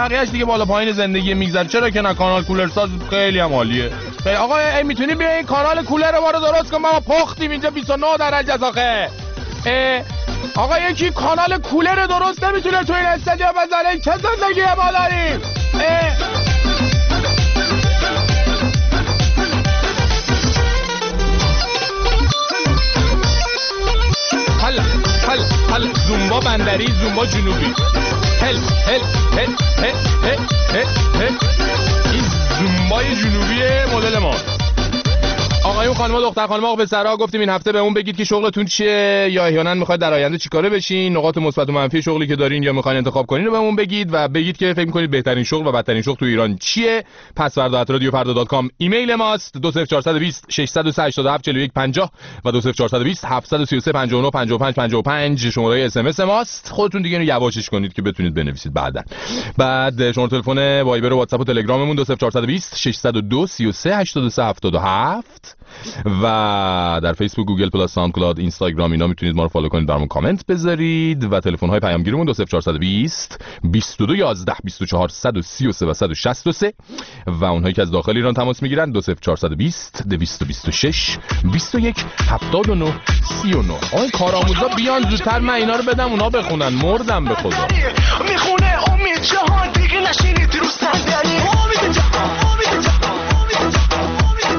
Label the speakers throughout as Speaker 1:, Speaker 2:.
Speaker 1: بقیه‌اش دیگه بالا پایین زندگی میگذره. چرا که نه، کانال کولر ساز خیلی هم عالیه. آقا میتونی بیا این کانال کولر ما رو درست کن؟ ما پختیم اینجا 29 درجه است آخه. آقا یکی کانال کولر درست نمیتونه تو این استادیو بزنه؟ چه زندگی ما داریم؟ حل زومبا بندری، زومبا جنوبی. این زومبای جنوبی مدل ما. آقایون خانم‌ها دختر خانم‌ها پسرها، گفتیم این هفته به اون بگید که شغلتون چیه یا احیانا میخواید در آینده چیکاره بشین، نقاط مثبت و منفی شغلی که دارین یا میخواین انتخاب کنین رو بهمون بگید و بگید که فکر می‌کنید بهترین شغل و بدترین شغل تو ایران چیه. password@radiofarda.com ایمیل ماست. 20420 637 4150 و 20420 733 59 55 55 شماره اس ام اس ماست. خودتون دیگه اینو یواشش کنید که بتونید بنویسید بعداً. بعد شماره تلفن وایبر و واتساپ و تلگراممون 20420 602 33 83 77 و در فیسبوک، گوگل پلاس، ساوند کلاود، اینستاگرام اینا میتونید ما رو فالو کنید، برامون کامنت بذارید و تلفن های پیامگیرمون 20420 22 11 24 133 و 163 و اونهایی که از داخل ایران تماس میگیرن 20420 226 21 79 39. آقای کارآموزا بیان زودتر من اینا رو بدم اونا بخونن، مردم به خدا.
Speaker 2: میخونه امید جهان دیگه نشینید رو صندلی، امید جهان، امید جهان، امید جهان.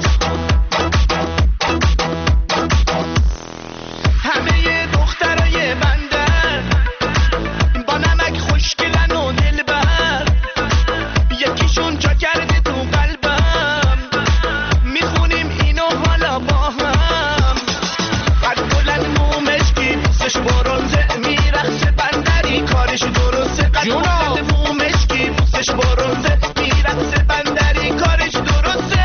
Speaker 2: همه دخترای بندر با نمک خوشگلن و دلبر، یکیشون جا کرده تو قلبم، میخونیم اینو حالا با هم. قد بلند مومشکی بوسش برونزه، میرخصه بندری کارش درسته. قد بلند مومشکی بوسش برونزه، میرخصه بندری کارش درسته.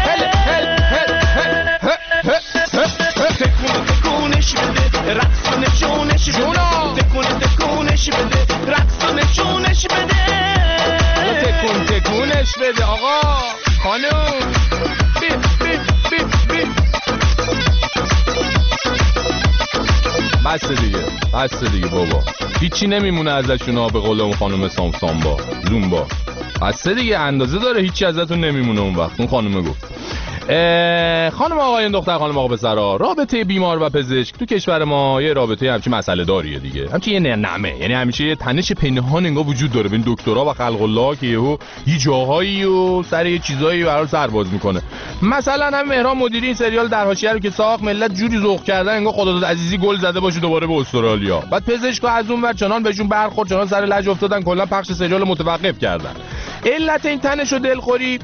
Speaker 2: تکونش بده رقص نشونش بده، تکونش بده رقص نشونش بده،
Speaker 1: تکونش بده. آقا خانم بی بی بی بی. بس دیگه بابا، هیچی نمیمونه ازشون ها. به قول اون خانم سامبا زومبا بس دیگه، اندازه داره، هیچی ازتون نمیمونه اون وقت. اون خانمه گفت. خانم آقایان دختر خانم آقا پسرا، رابطه بیمار و پزشک تو کشور ما یه رابطه همچین مسئله داریه دیگه، همچین یه نمه، یعنی همیشه یه تنش پنهان انگار وجود داره بین دکترا و خلق الله که یه جاهایی و سر یه چیزایی برای سرباز میکنه. مثلا هم مهران مدیری این سریال در حاشیه رو که ساخت، ملت جوری ذوق کردن انگار خداداد عزیزی گل زده باشه دوباره به استرالیا. بعد پزشکا از اون ور چنان بهشون برخورد، چنان سر لج افتادن، کلا پخش سریال متوقف کردن. علت این تنش و دلخوری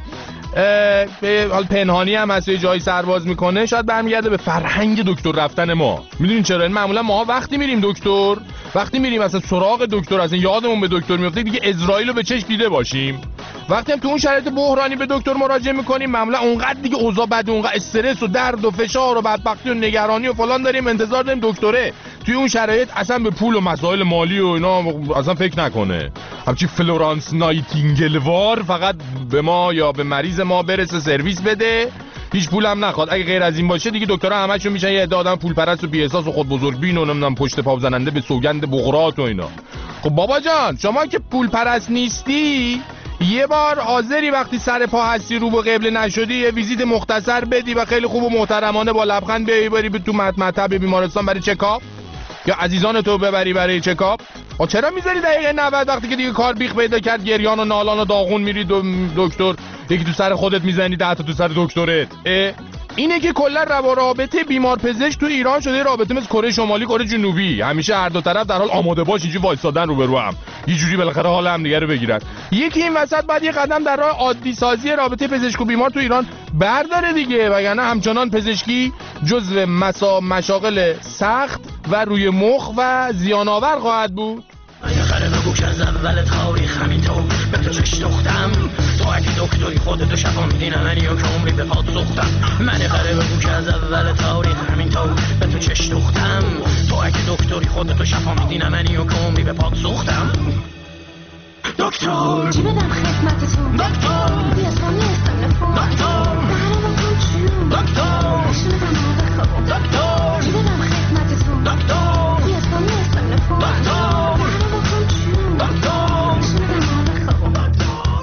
Speaker 1: به حال پنهانی هم هست، یه جایی سرباز میکنه، شاید برمیگرده به فرهنگ دکتر رفتن ما. میدونین چرا؟ این معمولا ما وقتی میریم دکتر، وقتی میریم اصلا سراغ دکتر، اصلا یادمون به دکتر میفته دیگه اسرائیل رو به چشم دیده باشیم. وقتی هم تو اون شرایط بحرانی به دکتر مراجعه میکنیم، معمولا اونقدر دیگه اوضاع بده، اونقدر استرس و درد و فشار و بدبختی و نگرانی و فلان داریم، انتظار داریم دکتره توی اون شرایط اصلا به پول و مسائل مالی و اینا اصلا فکر نکنه. همچی فلورانس نایتینگلوار فقط به ما یا به مریض ما برسه، سرویس بده، هیچ پولم نخواد. اگه غیر از این باشه دیگه دکترها همشون میشن یه عده آدم پول پرست و بی احساس و خود بزرگبین و نمیدونم پشت پا زننده به سوگند بقرات و اینا. خب بابا جان، شما که پول پرست نیستی، یه بار حاضری وقتی سر پا هستی رو به قبله نشدی یه ویزیت مختصر بدی و خیلی خوب و محترمانه با لبخند بیای بری تو مطب بیمارستان برای چکاپ، یا عزیزان تو ببری برای چکاپ؟ و چرا میذاری دقیقه 90 وقتی که دیگه کار بیخ پیدا کرد، گریان و نالان و داغون میری دکتر، یکی تو سر خودت میزنی، 10 تا تو سر دکترت؟ اینه که کلا رابطه بیمار پزشک تو ایران شده رابطه مثل کره شمالی کره جنوبی، همیشه هر دو طرف در حال آماده باش اینجوری وایسادن روبرو هم، یه جوری بالاخره حال هم دیگه رو بگیرن. یکی این وسط بعد یه قدم در راه عادی سازی رابطه پزشک و بیمار تو ایران برداره دیگه، وگرنه همچنان پزشکی جزو مشاغل سخت و روی مخ و زیان‌آور خواهد بود.
Speaker 2: بالاخره بگو که از اول تاریخ همینطور به تو چش دوختم، تو اگه دکتری خودتو شفا میدی منی و که عمری به پاد سوختم. بالاخره بگو که از اول تاریخ همینطور به تو چش دوختم، تو اگه دکتری خودتو شفا میدی منی و که عمری به پاد سوختم. دکتر
Speaker 3: چی بدم خدمتتون؟
Speaker 2: دکتر
Speaker 3: بیاسانی استلفون
Speaker 2: دکتر
Speaker 3: برنامه کن چیون
Speaker 2: دکتر
Speaker 3: نشونتم آقا خوب
Speaker 2: دکتر
Speaker 3: چی بدم خدمتتون؟
Speaker 2: دکتر
Speaker 3: بیاسانی استلفون
Speaker 2: دکتر
Speaker 3: برنامه کن چیون
Speaker 2: دکتر
Speaker 3: نشونتم آقا خوب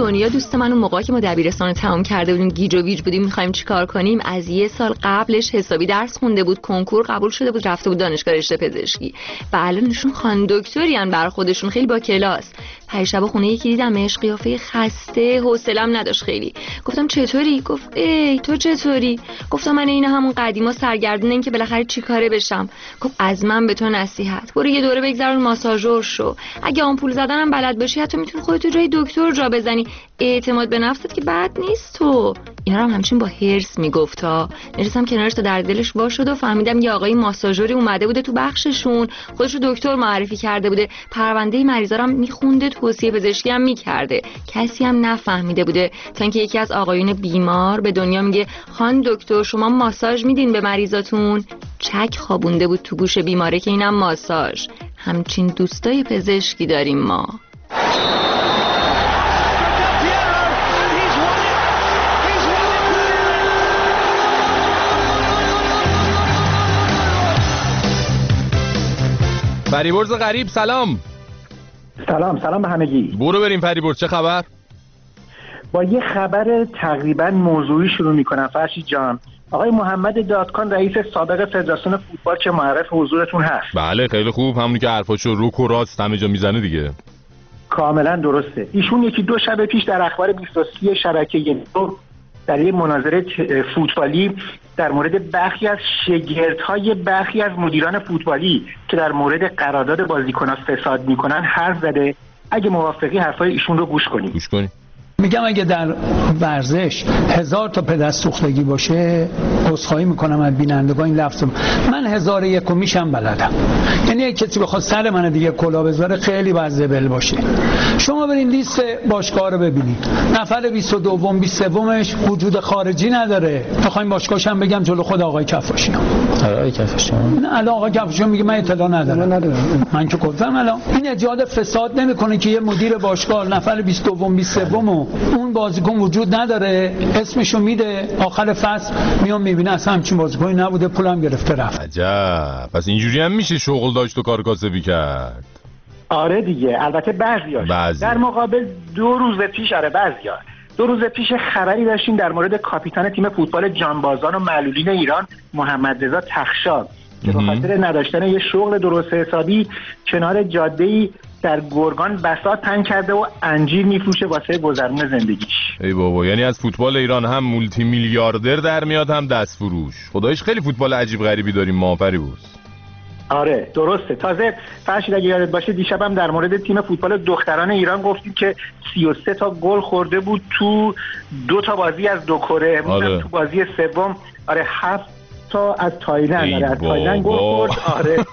Speaker 4: دنیا دوست من اون موقع که ما دبیرستان تمام کرده بودیم گیج و ویج بودیم می‌خوایم چیکار کنیم، از یه سال قبلش حسابی درس خونده بود، کنکور قبول شده بود، رفته بود دانشگاه رشته پزشکی و الانشون خان دکترین بر خودشون، خیلی با کلاس. پریشب خونه یکی دیدمش قیافه خسته، حوصله‌ام نداشت خیلی. گفتم چطوری؟ گفت ای تو چطوری؟ گفتم من این همون قدیما سرگردون این که بالاخره چیکاره بشم. گفت از من به تو نصیحت، برو یه دوره بگذرون ماساژور شو، اگه آمپول زدنم بلد باشی حتی میتونی خودت جای دکتر جا بزنی، اعتماد به نفست که بد نیست تو. اینا رو هم همچین با هرس میگفتا. نشستم کنارش تا در دلش وا شد و فهمیدم یه آقای ماساژوری اومده بوده تو بخششون، خودش رو دکتر معرفی کرده بوده، پرونده مریضا رو هم میخونده، توصیه پزشکی هم میکرده، کسی هم نفهمیده بوده تا اینکه یکی از آقایون بیمار به دنیا میگه خان دکتر شما ماساژ میدین به مریضاتون؟ چک خوابونده بود تو گوش بیماره که اینم ماساژ. همچین دوستای پزشکی داریم ما.
Speaker 1: فریبرز غریب سلام.
Speaker 5: سلام به همگی.
Speaker 1: برو بریم فریبرز، چه خبر؟
Speaker 5: با یه خبر تقریبا موضوعی شروع میکنم فرشید جان. آقای محمد دادکان رئیس سابق فدراسیون فوتبال که معرف حضورتون هست.
Speaker 1: بله خیلی خوب، همونی که حرفاشو روک و راست همه جا میزنه دیگه.
Speaker 5: کاملا درسته. ایشون یکی دو شب پیش در اخبار 23 شبکه نو در یه مناظره فوتبالی در مورد برخی از شگردهای برخی از مدیران فوتبالی که در مورد قرارداد بازیکنان فساد میکنن حرف زده. اگه موافقی حرفای ایشون رو گوش کنیم.
Speaker 6: میگم اگه در ورزش 1000 تا پدر سوختگی باشه، عذرخواهی میکنم از بینندگان این لفظم، من 1001 میشم بلدم. یعنی کسی بخواد سر من دیگه کلا بذاره خیلی باید زبل باشه. شما برین لیست باشگاه رو ببینید، نفر 22 23مش وجود خارجی نداره. میخوایم باشگاهش هم بگم جلو خود آقای کفاشیان.
Speaker 7: آقای کفاشیان؟
Speaker 6: نه الان آقای کفاشیان میگه من اطلاع ندارم. من که گفتم الان این ایجاد فساد نمیکنه که یه مدیر باشگاه نفر 22 23 اون بازیکن وجود نداره، اسمشو میده، آخر فصل میام میبینه اصلا همچین بازیکنی نبوده، پولم گرفته رفت.
Speaker 1: عجب، پس اینجوری هم میشه شغل داشت و کار کاسبی کرد.
Speaker 5: آره دیگه، البته بعضیاش. در مقابل 2 روز پیش بعضیا 2 روز پیش خبری داشتیم در مورد کاپیتان تیم فوتبال جانبازان و معلولین ایران محمد رضا تخشا که به خاطر نداشتن یه شغل درست حسابی کنار جاده‌ای در گرگان بساط تنگ کرده و انجیر میفروشه واسه گذرون زندگیش.
Speaker 1: ای بابا، یعنی از فوتبال ایران هم مولتی میلیاردر در میاد هم دست فروش. خدایش خیلی فوتبال عجیب غریبی داریم ما فریبرز.
Speaker 5: آره درسته. تازه فرشید اگه یادت باشه دیشبم در مورد تیم فوتبال دختران ایران گفتیم که 33 تا گل خورده بود تو 2 تا بازی از 2 کره.
Speaker 1: آره.
Speaker 5: تو بازی سوم 7 تا از تایلند. از تایلند گل خورد. آره.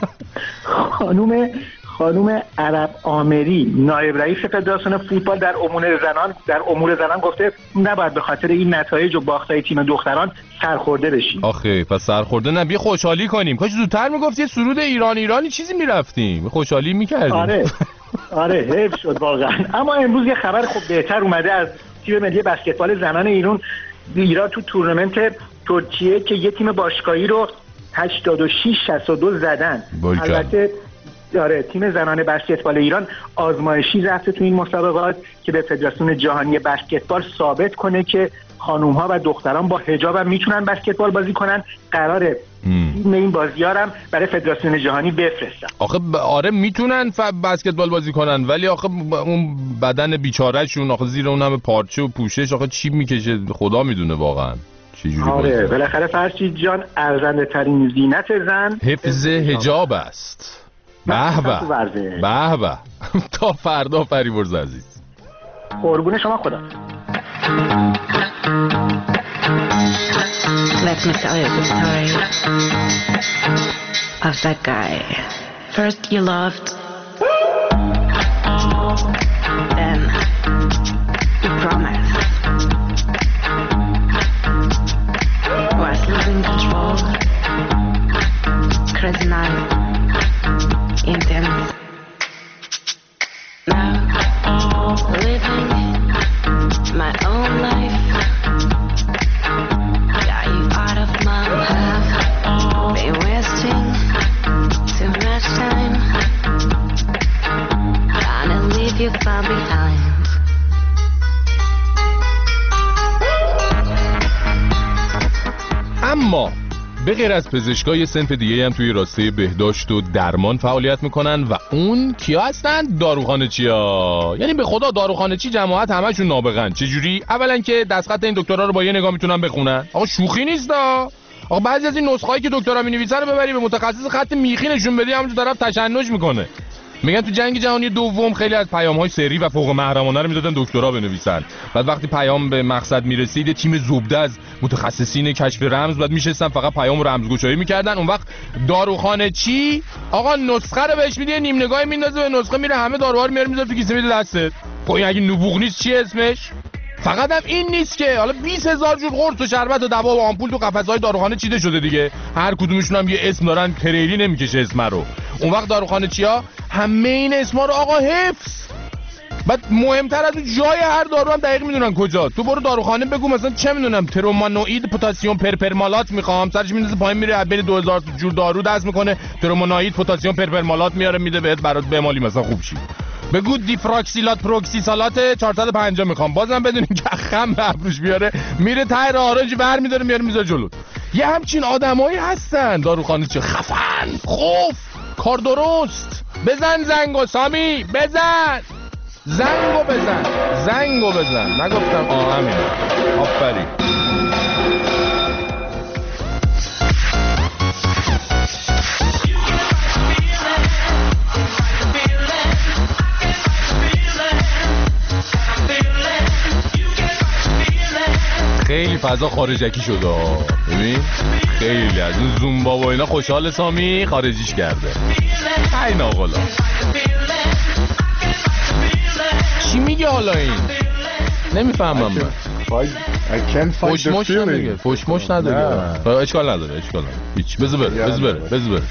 Speaker 5: خانوم عرب آمری نایب رئیس فدراسیون فوتبال در امور زنان گفته نباید به خاطر این نتایج و باختای تیم دختران سرخورده بشیم.
Speaker 1: آخه پس سرخورده نه، بیا خوشحالی کنیم. کاش زودتر میگفتی سرود ایرانی چیزی میرفتیم، خوشحالی میکردیم.
Speaker 5: آره حیف شد واقعا. اما امروز یه خبر خوب بهتر اومده از تیم ملی بسکتبال زنان ایران تو تورنمنت ترکیه که یه تیم باشگاهی رو 86-62 زدن. البته آره تیم زنان بسکتبال ایران آزمایشی رفته تو این مسابقات که به فدراسیون جهانی بسکتبال ثابت کنه که خانوم‌ها و دختران با حجاب هم میتونن بسکتبال بازی کنن. قراره این بازی‌ها هم برای فدراسیون جهانی بفرستن.
Speaker 1: آخه آره میتونن بسکتبال بازی کنن، ولی آخه اون بدن بیچاره‌شون آخه زیر اون همه پارچه و پوشش آخه چی میکشه خدا میدونه واقعا.
Speaker 5: آره بالاخره فرشید جان ارزنده ترین زینت زن
Speaker 1: حفظ حجاب است. به به تا فردا فریبرز عزیز.
Speaker 5: قربون شما خدا.
Speaker 8: Let me tell you the story of that guy. First you loved, then you promised. Was losing control, crazy night, intense. Now living my own life. Got you out of my life. Been wasting too much time. Trying to leave you far behind.
Speaker 1: اما به غیر از پزشکا یه صنف دیگه هم توی راسته بهداشت و درمان فعالیت میکنن و اون کیا هستن؟ داروخانه‌چیا. یعنی به خدا داروخانه‌چی جماعت همشون نابغه‌ن. چجوری؟ اولا که دستخط این دکترا رو با یه نگاه میتونن بخونن. آقا شوخی نیستا. آقا بعضی از این نسخه‌ای که دکترا می‌نویسن رو ببری به متخصص خط میخی نشون بدی همونجا طرف تشنج میکنه. میگن تو جنگ جهانی دوم خیلی از پیام‌های سری و فوق محرمانه رو میدادن دکترا بنویسن. بعد وقتی پیام به مقصد میرسید یه تیم زبده از متخصصین کشف رمز بعد میشستن فقط پیامو رمزگشایی میکردن. اون وقت داروخانه چی؟ آقا نسخه رو بهش میده نیم نگاهی میندازه به نسخه میره همه داروها رو میاره میذاره تو کیسه میده دستت. خب این اگه نبوغ نیست چی اسمش؟ فقط هم این نیست که حالا 20000 جور قرص و شربت و دوا و آمپول تو قفسه‌های داروخانه چیده شده دیگه. هر کدومشون هم یه اسم دارن، تریلی نمیکشه اسم رو. اون وقت داروخانه چیا؟ همه این اسما رو آقا حفظ. بعد مهمتر از اون جای هر دارو هم دقیق میدونن کجا. تو برو داروخانه بگو مثلا چه میدونم ترومانوئید پتاسیم پرپرمالات میخوام، سرش میندازه پایین میره بین 2000 جور دارو دست میکنه ترومانوئید پتاسیم پرپرمالات میاره میده بهت برات بمالی مثلا خوب شی. بگو دیفراکسیلات پروکسیسالات 450 میخوام، بازم بدونین که خم به ابروش بیاره میره ته آرنج ور میداره میاره میذاره جلو. یه همچین آدمایی هستن داروخانه چه خفن خوف کار درست. بزن زنگو سامی بزن زنگو بزن زنگو بزن. نگفتم همین. آفرین. خیلی فضا خارجکی شده ببین، خیلی از اون زومبا و اینا خوشحال سامی خارجیش کرده. ای ناقلا چی میگه حالا این؟ نمیفهمم من. فوشموش نداره، فوشموش نداره. اشکال نداره هیچ. بذار بره.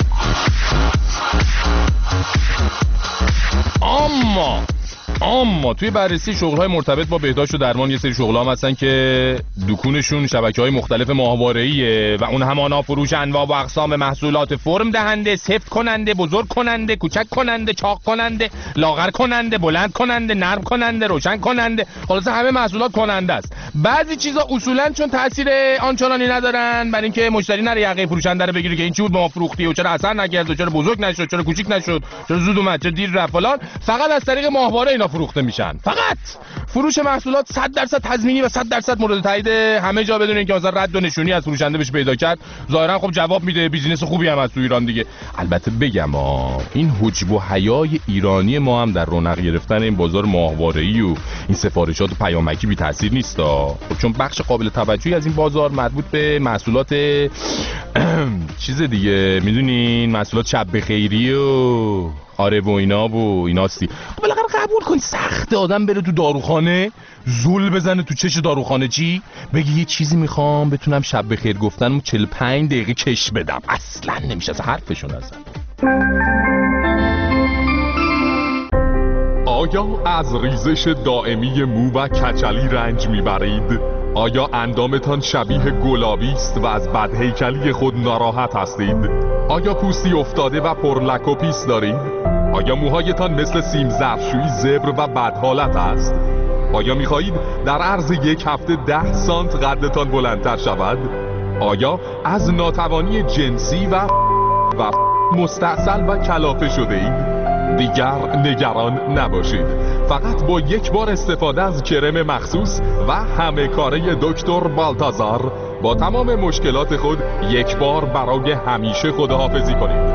Speaker 1: اما توی بررسی شغل‌های مرتبط با بهداشت و درمان یه سری شغل‌ها هم هستن که دکونشون شبکه‌های مختلف ماهواره‌ایه و اون همانا فروش انواع و اقسام محصولات فرم دهنده، سفت کننده، بزرگ کننده، کوچک کننده، چاق کننده، لاغر کننده، بلند کننده، نرم کننده، روشن کننده، خلاصه همه محصولات کننده است. بعضی چیزا اصولاً چون تاثیر آنچنانی ندارن برای اینکه مشتری نره یقه فروشنده رو بگیره که این چی بود ما فروختی و چرا اثر نکرد و چرا بزرگ نشد، چرا کوچیک نشد، چرا زود اومد، چرا دیر رفت فلان، فقط از طریق ماهواره اینا فروخته میشن. فقط فروش محصولات 100% تضمینی و 100% مورد تایید همه جا بدون اینکه مثلا رد و نشونی از فروشنده بشه پیدا کرد. ظاهرا خب جواب میده، بیزینس خوبی هم از تو ایران دیگه. البته بگم این حجب و حیای ایرانی ما هم در رونق گرفتن این بازار ماهواره‌ای و این سفارشات پیامکی بی تاثیر نیست خب، چون بخش قابل توجهی از این بازار مربوط به محصولات چیز دیگه میدونین، محصولات شب بخیری و آره و ایناستی. خب بالاخره قبول کن سخته آدم بره تو داروخانه زول بزنه تو چش داروخانه چی بگی یه چیزی میخوام بتونم شب بخیر گفتنمو 45 دقیقه کش بدم. اصلا نمیشه از حرفشون اصلا.
Speaker 7: آیا از ریزش دائمی مو و کچلی رنج میبرید؟ آیا اندامتان شبیه گلابی است و از بدهیکلی خود ناراحت هستید؟ آیا پوستی افتاده و پرلک و پیس دارید؟ آیا موهایتان مثل سیم ظرفشویی زبر و بدحالت است؟ آیا می‌خواهید در عرض یک هفته 10 سانت قدتان بلندتر شود؟ آیا از ناتوانی جنسی و مستعسل و کلافه شده اید؟ دیگر نگران نباشید. فقط با یک بار استفاده از کرم مخصوص و همه کاره دکتر بالتازار با تمام مشکلات خود یک بار برای همیشه خداحافظی کنید.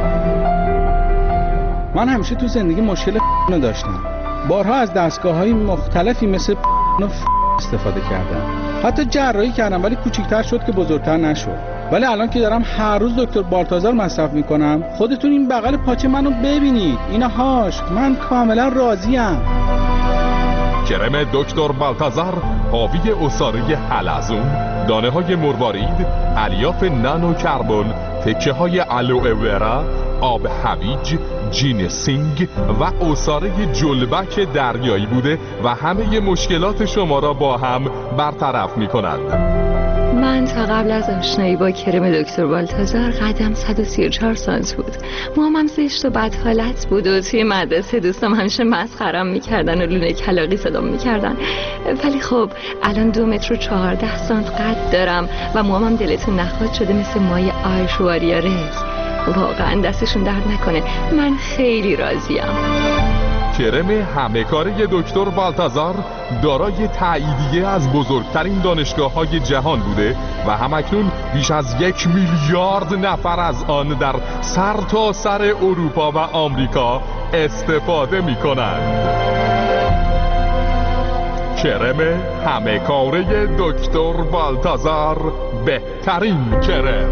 Speaker 9: من همیشه تو زندگی مشکل داشتم. بارها از دستگاه‌های مختلفی مثل استفاده کردم. حتی جراحی کردم ولی کوچیک‌تر شد که بزرگتر نشد. ولی الان که دارم هر روز دکتر بالتازار مصرف میکنم، خودتون این بغل پاچه منو ببینید. اینهاش من کاملا راضیم.
Speaker 7: کرم دکتر بالتازار حاوی عصاره حلزون، دانه های مروارید، الیاف نانو کربن، تکه های آلوئه ورا، آب هویج، جینسینگ و عصاره جلبک دریایی بوده و همه مشکلات شما را با هم برطرف می کند.
Speaker 4: من من تا قبل از آشنایی با کرم دکتر بالتازار قدم 134 سانت بود. موهام زشت و بد حالت بود و توی مدرسه دوستام همیشه مسخرم میکردن و لونه کلاغی صدام میکردن. ولی خب الان 2 متر و 14 سانت قد دارم و موهام دلتون نخواد شده مثل مای آیشواریا ری. واقعا دستشون درد نکنه، من خیلی راضیم.
Speaker 7: کرم همه کاره دکتر بالتازار دارای تاییدیه از بزرگترین دانشگاه‌های جهان بوده و همکنون بیش از 1 میلیارد نفر از آن در سرتاسر اروپا و آمریکا استفاده می‌کنند. کرم همه کاره دکتر بالتازار، بهترین کرم.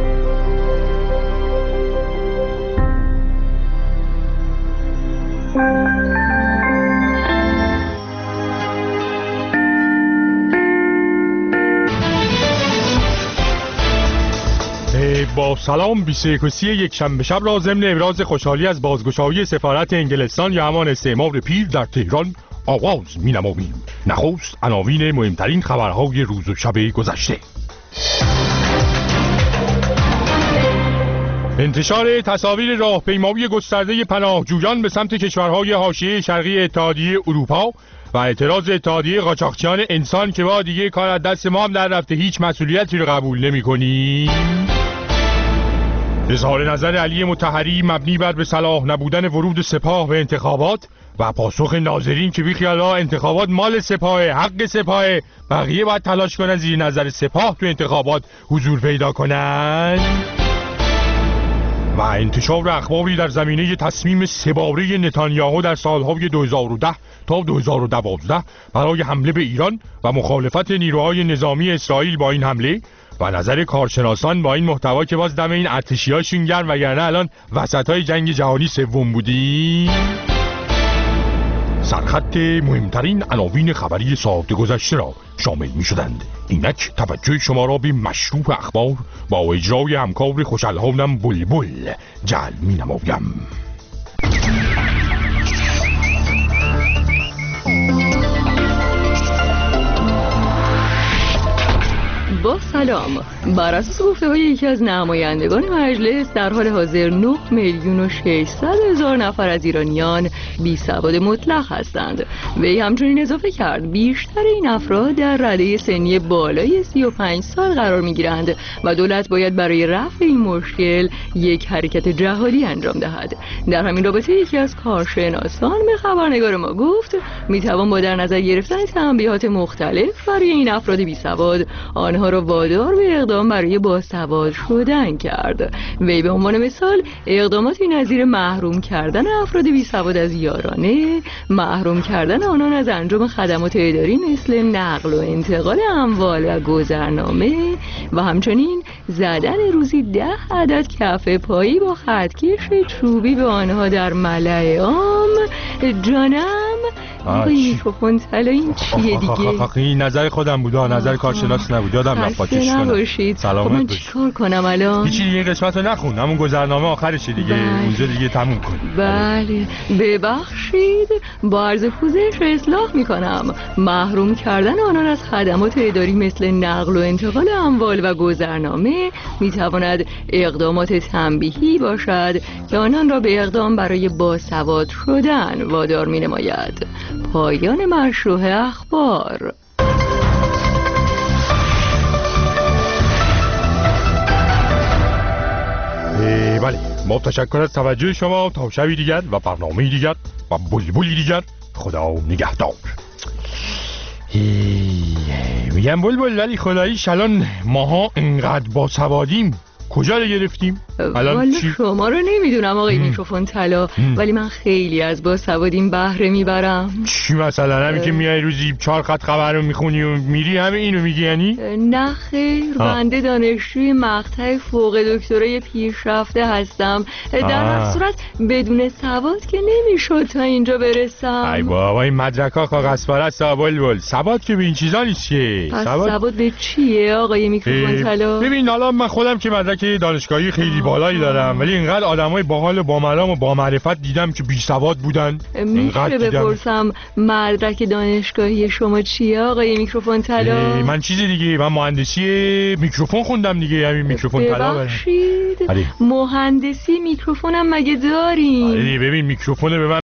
Speaker 10: با سلام 21 یک شنبه شب را ضمن ابراز خوشحالی از بازگشایی سفارت انگلستان یا همان استعمار پیر در تهران آغاز می‌نماییم. نخست عناوین مهمترین خبرهای روز و شب گذشته. انتشار تصاویر راهپیمایی گسترده پناهجویان به سمت کشورهای حاشیه شرقی اتحادیه اروپا و اعتراض اتحادیه قاچاقچیان انسان که با دیگه کار از دست ما هم در رفته، هیچ مسئولیتی رو قبول نمی‌کنیم. اظهار نظر علی مطهری مبنی بر به صلاح نبودن ورود سپاه به انتخابات و پاسخ ناظرین که بیخیالا انتخابات مال سپاه، حق سپاه، بقیه باید تلاش کنن زیر نظر سپاه تو انتخابات حضور پیدا کنن. و انتشار اخباری در زمینه تصمیم 3 باره نتانیاهو در سالهای 2010 تا 2012 برای حمله به ایران و مخالفت نیروهای نظامی اسرائیل با این حمله و نظر کارشناسان با این محتوا که باز دم این ارتشی‌هاشون گرم وگرنه الان وسطای جنگ جهانی سوم بودیم. سرخط مهمترین عناوین خبری ساعت گذشته را شامل می شدند. اینک توجه شما را به مشروع اخبار با اجرای همکار خوش‌الحالم بلبل جلب می نمایم.
Speaker 4: با سلام. بر اساس گفته‌های یکی از نمایندگان مجلس در حال حاضر 9,600,000 نفر از ایرانیان بیسواد مطلق هستند. وی همچنین اضافه کرد بیشتر این افراد در رده سنی بالای 35 سال قرار می‌گیرند و دولت باید برای رفع این مشکل یک حرکت جهادی انجام دهد. در همین رابطه یکی از کارشناسان به خبرنگار ما گفت میتوان با در نظر گرفتن تنبیهات مختلف برای این افراد بیسواد آنها را وادار به اقدام برای باسواد شدن کرد. وی به عنوان مثال اقداماتی نظیر محروم کردن افراد بیسواد از یارانه، محروم کردن آنان از انجام خدمات اداری مثل نقل و انتقال اموال و گذرنامه و همچنین زدن روزی 10 عدد کف پایی با خطکش چوبی به آنها در ملأ عام. جانم میکروفون طلا این چیه دیگه؟
Speaker 10: این نظر خودم بود، نظر کارشناس نبود، یادم رفت پاکش کنم.
Speaker 4: نباشید.
Speaker 10: سلامت
Speaker 4: من چیکار کنم الان؟
Speaker 10: هیچی دیگه، قسمت رو نخون، همون گذرنامه آخرشه دیگه. اونجا دیگه تموم کن.
Speaker 4: بله ببخشید، با عرض پوزش اصلاح میکنم. محروم کردن آنان از خدمات اداری مثل نقل و انتقال اموال و گذرنامه میتواند اقدامات تنبیهی باشد که آنان را به اقدام برای باسواد شدن وادار مینماید. پایان مشروع اخبار.
Speaker 10: بله، ما تشکر از توجه شما. تا شبی دیگر و برنامه دیگر و بلبلی دیگر، خدا نگهدار. میگم بلبل، ولی خداییش الان ماها انقدر باسوادیم کجا رو گرفتیم؟
Speaker 4: الان چی؟ شما رو نمیدونم آقای میکروفون طلا، ولی من خیلی از باسوادیم بهره میبرم.
Speaker 10: چی مثلا؟ همین که میای روزی 4 خط خبر رو میخونی و میری همه اینو میگی یعنی؟
Speaker 4: نه خیر، بنده دانشجوی مقطع فوق دکترای پیشرفته هستم. در هر صورت بدون سواد که نمیشد تا اینجا برسم.
Speaker 10: ای بابا، این مدرک‌ها کاغذ پرست بلبل. سواد که به این چیزا نیست که.
Speaker 4: پس سواد به چیه آقای میکروفون طلا؟
Speaker 10: ببین، حالا من خودم که مدرک دانشگاهی خیلی بالایی دارم، ولی اینقدر آدمای باحال و با ملام و با معرفت دیدم که بی سواد بودن.
Speaker 4: میشه بپرسم مدرک دانشگاهی شما چیه آقای میکروفون طلا؟
Speaker 10: من چیز دیگه، من مهندسی میکروفون خوندم دیگه، همین میکروفون طلا.
Speaker 4: ببخشید مهندسی میکروفونم مگه داریم؟
Speaker 10: ببین میکروفون به من